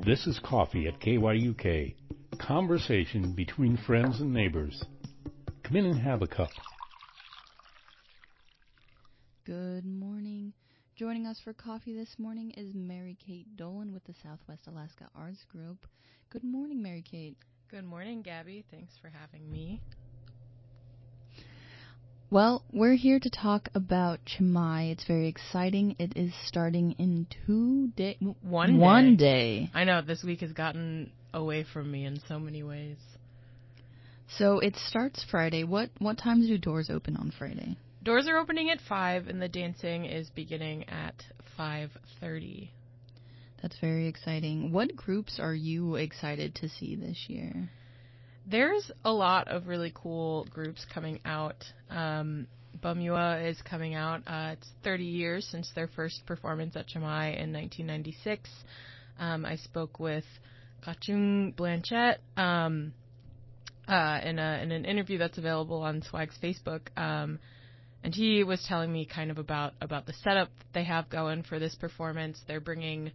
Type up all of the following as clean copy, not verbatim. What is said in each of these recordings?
This is Coffee at KYUK. Conversation between friends and neighbors. Come in and have a cup. Good morning. Joining us for coffee this morning is Mary Kate Dolan with the Southwest Alaska Arts Group. Good morning, Mary Kate. Good morning, Gabby. Thanks for having me. Well, we're here to talk about Chimay. It's very exciting. It is starting in one day. I know, this week has gotten away from me in so many ways. So it starts Friday. What times do doors open on Friday? Doors are opening at 5, and the dancing is beginning at 5:30. That's very exciting. What groups are you excited to see this year? There's a lot of really cool groups coming out. Bumua is coming out. It's 30 years since their first performance at Chimay in 1996. I spoke with Kachung Blanchette in an interview that's available on Swag's Facebook. And he was telling me kind of about the setup that they have going for this performance. They're bringing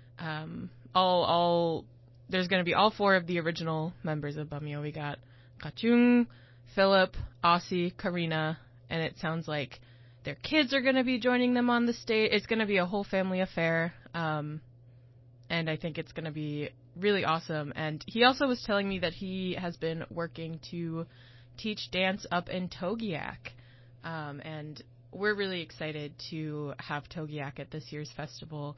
there's going to be all 4 of the original members of Bumua. We got Kachung, Philip, Aussie, Karina, and it sounds like their kids are going to be joining them on the stage. It's going to be a whole family affair, and I think it's going to be really awesome. And he also was telling me that he has been working to teach dance up in Togiak, and we're really excited to have Togiak at this year's festival.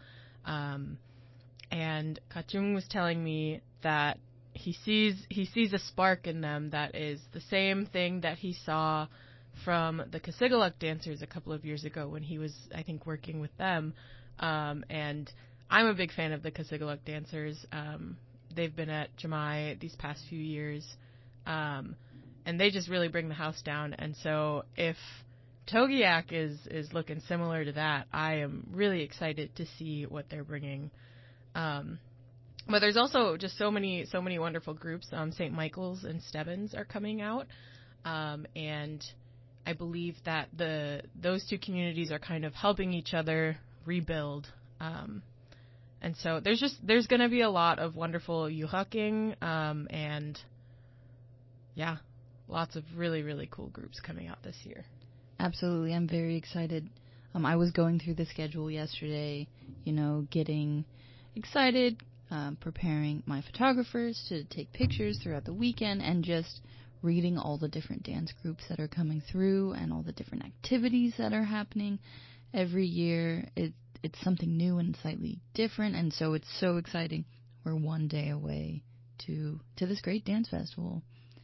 And Kachung was telling me that he sees a spark in them that is the same thing that he saw from the Kasigaluk dancers a couple of years ago when he was, I think, working with them. And I'm a big fan of the Kasigaluk dancers. They've been at Chimay these past few years, and they just really bring the house down. And so if Togiak is looking similar to that, I am really excited to see what they're bringing. But there's also just so many wonderful groups. St. Michael's and Stebbins are coming out, and I believe that those two communities are kind of helping each other rebuild. And so there's going to be a lot of wonderful yuhaking, and yeah, lots of really, really cool groups coming out this year. Absolutely. I'm very excited. I was going through the schedule yesterday, getting excited, preparing my photographers to take pictures throughout the weekend, and just reading all the different dance groups that are coming through and all the different activities that are happening every year. It's something new and slightly different, and so it's so exciting. We're one day away to this great dance festival.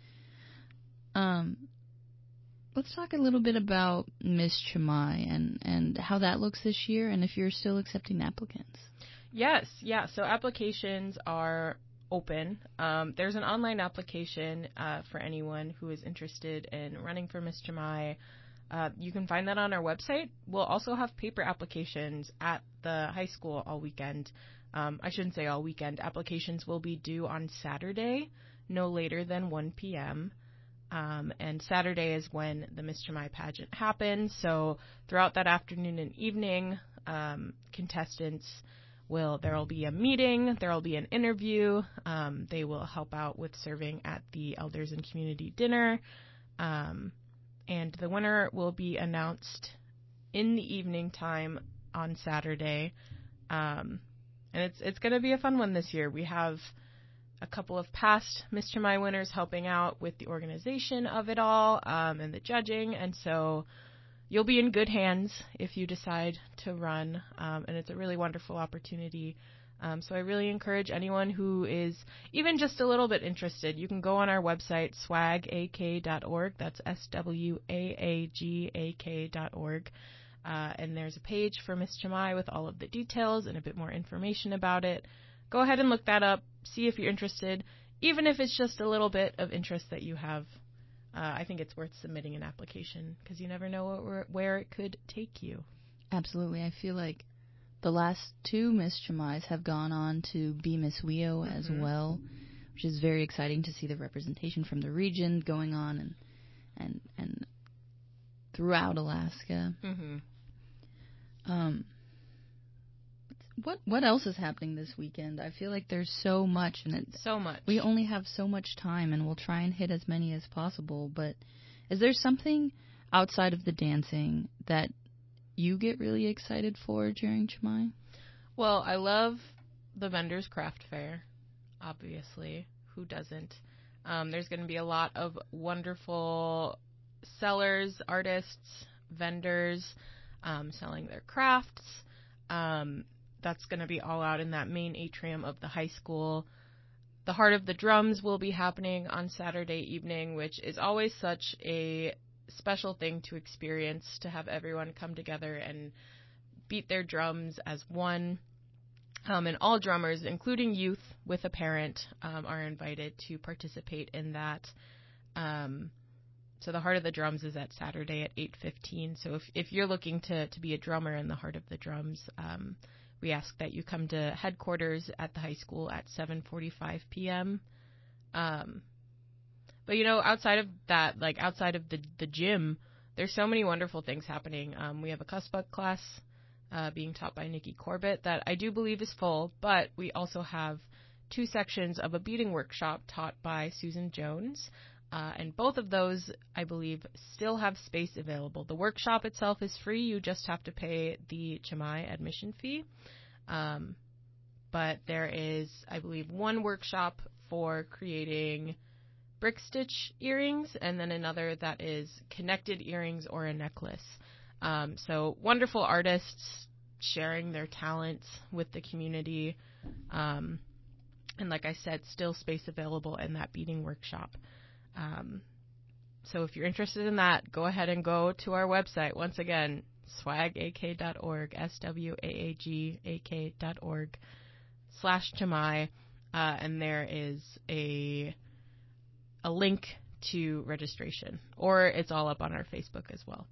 Let's talk a little bit about Miss Chimay and how that looks this year, and if you're still accepting applicants. Yes, yeah. So applications are open. There's an online application for anyone who is interested in running for Miss Chimay. You can find that on our website. We'll also have paper applications at the high school all weekend. I shouldn't say all weekend. Applications will be due on Saturday, no later than 1 p.m. And Saturday is when the Miss Chimay pageant happens. So throughout that afternoon and evening, contestants there will be a meeting, there will be an interview, they will help out with serving at the Elders and Community Dinner, and the winner will be announced in the evening time on Saturday, and it's going to be a fun one this year. We have a couple of past Miss Chimay winners helping out with the organization of it all, and the judging, and so you'll be in good hands if you decide to run, and it's a really wonderful opportunity. So I really encourage anyone who is even just a little bit interested. You can go on our website, swagak.org. That's SWAAGAK.org. And there's a page for Miss Chimay with all of the details and a bit more information about it. Go ahead and look that up. See if you're interested, even if it's just a little bit of interest that you have. I think it's worth submitting an application because you never know where it could take you. Absolutely. I feel like the last 2 Miss Chimays have gone on to be Miss WIO as well, which is very exciting to see the representation from the region going on and throughout Alaska. What else is happening this weekend? I feel like there's so much, and So much. we only have so much time, and we'll try and hit as many as possible. But is there something outside of the dancing that you get really excited for during Chumai? Well, I love the vendors craft fair, obviously. Who doesn't? There's going to be a lot of wonderful sellers, artists, vendors selling their crafts. That's going to be all out in that main atrium of the high school. The Heart of the Drums will be happening on Saturday evening, which is always such a special thing to experience, to have everyone come together and beat their drums as one. And all drummers, including youth with a parent, are invited to participate in that. So the Heart of the Drums is at Saturday at 8:15. So if you're looking to be a drummer in the Heart of the Drums, we ask that you come to headquarters at the high school at 7:45 p.m. But, outside of that, like outside of the gym, there's so many wonderful things happening. We have a Cussbuck class being taught by Nikki Corbett that I do believe is full, but we also have 2 sections of a beading workshop taught by Susan Jones. And both of those, I believe, still have space available. The workshop itself is free. You just have to pay the Chumai admission fee. But there is, I believe, one workshop for creating brick stitch earrings, and then another that is connected earrings or a necklace. So wonderful artists sharing their talents with the community. And like I said, still space available in that beading workshop. So if you're interested in that, go ahead and go to our website. Once again, swagak.org, SWAGAK.org/Chumai, and there is a link to registration, or it's all up on our Facebook as well.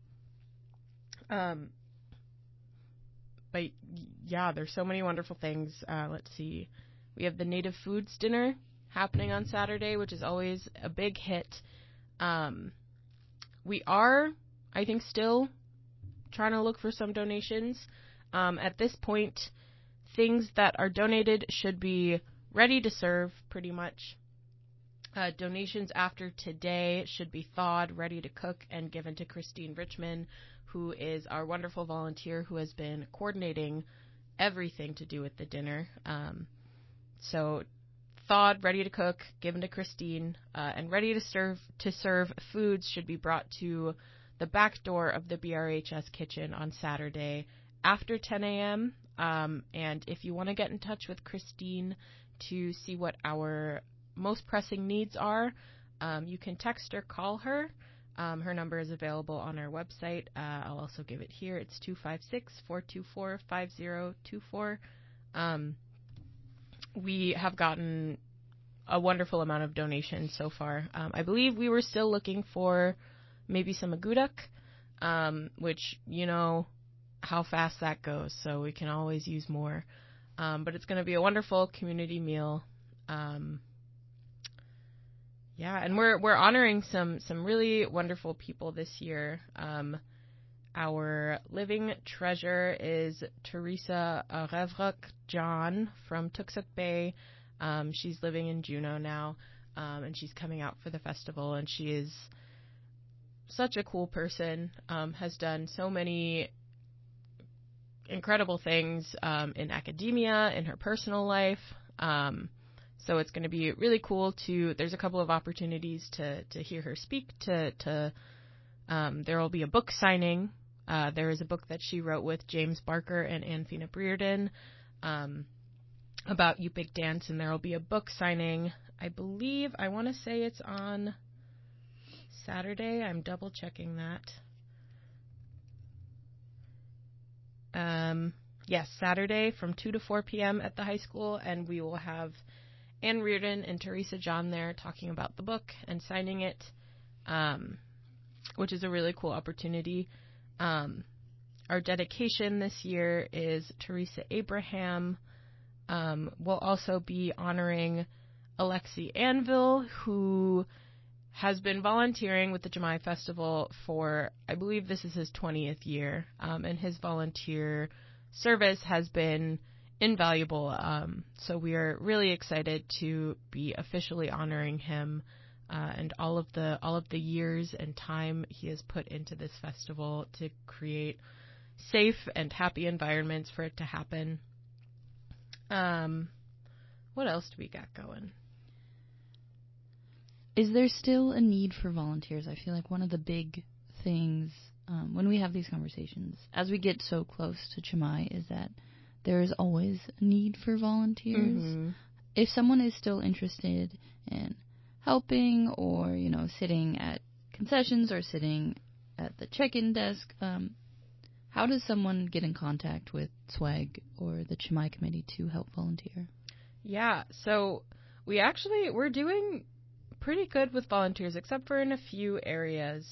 But yeah, there's so many wonderful things. Let's see. We have the Native Foods Dinner happening on Saturday, which is always a big hit. We are, I think, still trying to look for some donations. At this point, things that are donated should be ready to serve pretty much. Donations after today should be thawed, ready to cook, and given to Christine Richmond, who is our wonderful volunteer who has been coordinating everything to do with the dinner. So thawed, ready to cook, given to Christine, and ready to serve foods should be brought to the back door of the BRHS kitchen on Saturday after 10 a.m. And if you want to get in touch with Christine to see what our most pressing needs are, you can text or call her. Her number is available on our website. I'll also give it here. It's 256-424-5024. We have gotten a wonderful amount of donations so far. I believe we were still looking for maybe some aguduk, which, how fast that goes, so we can always use more. But it's going to be a wonderful community meal. And we're honoring some really wonderful people this year. Our living treasure is Teresa Revruk John from Tuxuk Bay. She's living in Juneau now, and she's coming out for the festival, and she is such a cool person, has done so many incredible things in academia, in her personal life. So it's going to be really cool there's a couple of opportunities to hear her speak. There will be a book signing. There is a book that she wrote with James Barker and Anfina Brearden about Yupik dance, and there will be a book signing. I want to say it's on Saturday. I'm double checking that. Yes, Saturday from 2 to 4 p.m. at the high school, and we will have Ann Reardon and Teresa John there talking about the book and signing it, which is a really cool opportunity. Our dedication this year is Teresa Abraham. We'll also be honoring Alexi Anvil, who has been volunteering with the Chumai Festival for, I believe this is his 20th year, and his volunteer service has been invaluable. So we are really excited to be officially honoring him and all of the years and time he has put into this festival to create safe and happy environments for it to happen. What else do we got going? Is there still a need for volunteers? I feel like one of the big things when we have these conversations, as we get so close to Chimay, is that there is always a need for volunteers. Mm-hmm. If someone is still interested in helping or, sitting at concessions or sitting at the check-in desk, how does someone get in contact with SWAG or the Chimay Committee to help volunteer? Yeah, so we're doing pretty good with volunteers, except for in a few areas.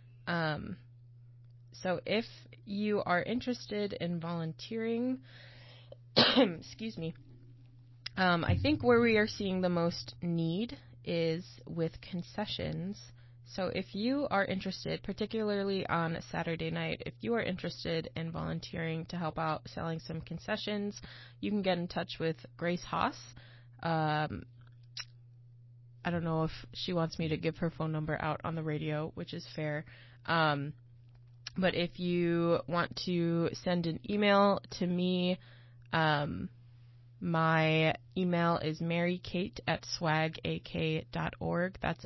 So if you are interested in volunteering, excuse me, I think where we are seeing the most need is with concessions. So if you are interested, particularly on Saturday night, if you are interested in volunteering to help out selling some concessions, you can get in touch with Grace Haas. I don't know if she wants me to give her phone number out on the radio, which is fair. But if you want to send an email to me, my email is marykate@swagak.org. That's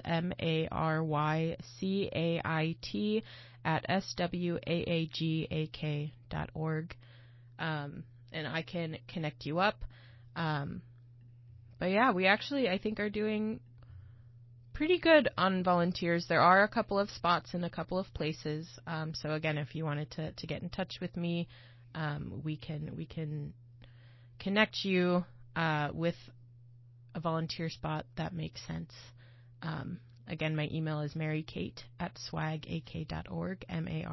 MARYCAIT@SWAAGAK.org. And I can connect you up. But yeah, we actually, I think, are doing pretty good on volunteers. There are a couple of spots in a couple of places. So again, if you wanted to get in touch with me, we can connect you with a volunteer spot that makes sense. Again, my email is marykate@swagak.org,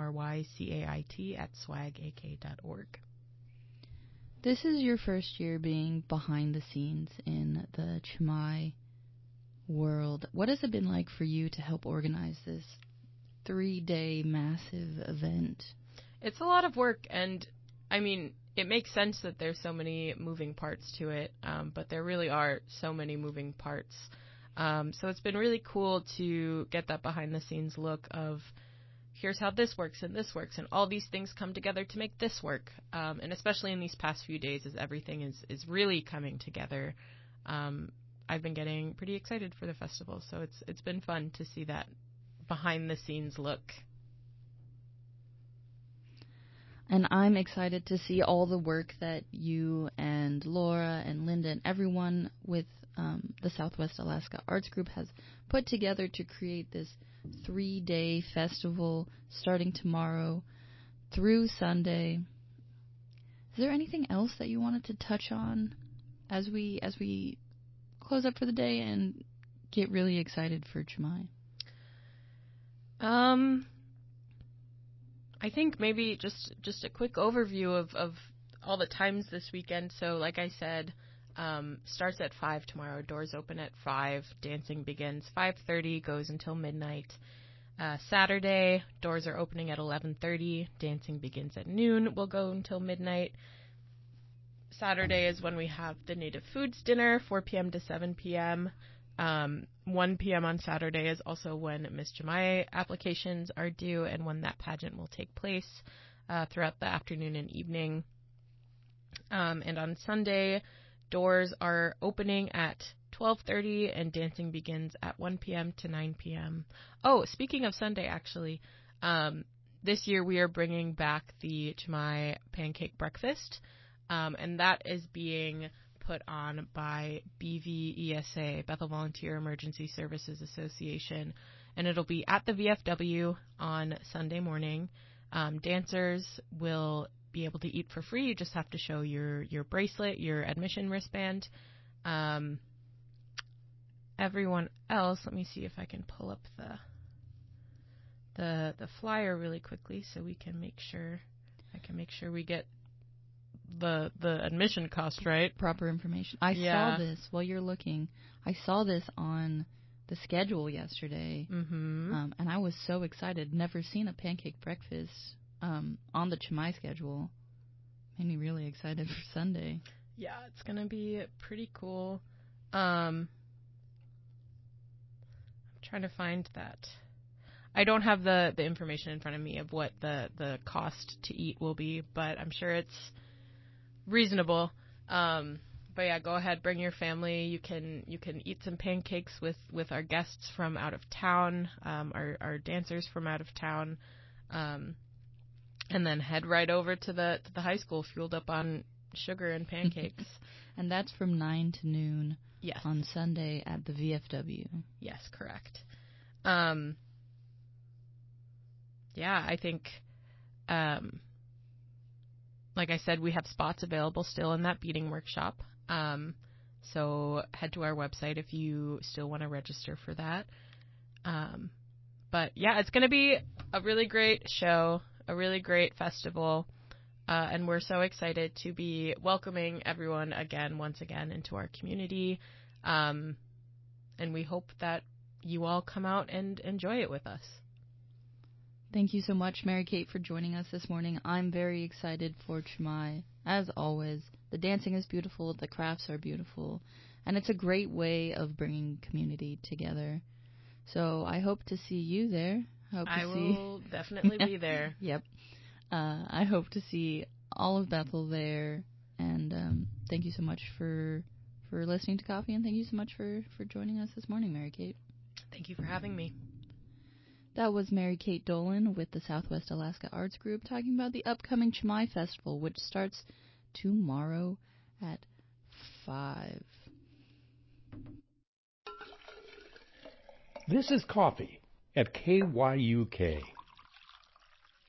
MARYCAIT@swagak.org. This is your first year being behind the scenes in the Chimay world. What has it been like for you to help organize this 3-day massive event? It's a lot of work, and I mean, it makes sense that there's so many moving parts to it, but there really are so many moving parts. So it's been really cool to get that behind-the-scenes look of here's how this works, and all these things come together to make this work. And especially in these past few days as everything is really coming together, I've been getting pretty excited for the festival. So it's been fun to see that behind-the-scenes look. And I'm excited to see all the work that you and Laura and Linda and everyone with the Southwest Alaska Arts Group has put together to create this 3-day festival starting tomorrow through Sunday. Is there anything else that you wanted to touch on as we close up for the day and get really excited for Chimay? I think maybe just a quick overview of all the times this weekend. So like I said, starts at 5 tomorrow. Doors open at 5. Dancing begins 5:30, goes until midnight. Saturday, doors are opening at 11:30. Dancing begins at noon. Will go until midnight. Saturday is when we have the Native Foods Dinner, 4 p.m. to 7 p.m. 1 p.m. on Saturday is also when Miss Chimay applications are due and when that pageant will take place throughout the afternoon and evening. And on Sunday, doors are opening at 12:30 and dancing begins at 1 p.m. to 9 p.m. Oh, speaking of Sunday, actually, this year we are bringing back the Chimay Pancake Breakfast, and that is being put on by BVESA, Bethel Volunteer Emergency Services Association, and it'll be at the VFW on Sunday morning. Dancers will be able to eat for free. You just have to show your bracelet, your admission wristband. Everyone else, let me see if I can pull up the flyer really quickly so I can make sure we get the admission cost right. Proper information. I saw this while you're looking. I saw this on the schedule yesterday, and I was so excited. Never seen a pancake breakfast on the Chimay schedule. Made me really excited for Sunday. Yeah, it's going to be pretty cool. I'm trying to find that. I don't have the information in front of me of what the cost to eat will be, but I'm sure it's reasonable. But yeah, go ahead, bring your family. You can eat some pancakes with our guests from out of town, our dancers from out of town, and then head right over to the high school, fueled up on sugar and pancakes. And that's from 9 to noon. Yes. On Sunday at the VFW. Yes, correct. Yeah, I think, like I said, we have spots available still in that beading workshop. So head to our website if you still want to register for that. But yeah, it's going to be a really great show, a really great festival. And we're so excited to be welcoming everyone once again into our community. And we hope that you all come out and enjoy it with us. Thank you so much, Mary Kate, for joining us this morning. I'm very excited for Chumai, as always. The dancing is beautiful, the crafts are beautiful, and it's a great way of bringing community together. So I hope to see you there. I will definitely be there. Yep. I hope to see all of Bethel there, and thank you so much for listening to Coffee, and thank you so much for joining us this morning, Mary Kate. Thank you for having me. That was Mary Kate Dolan with the Southwest Alaska Arts Group talking about the upcoming Chumai Festival, which starts tomorrow at 5. This is Coffee at KYUK.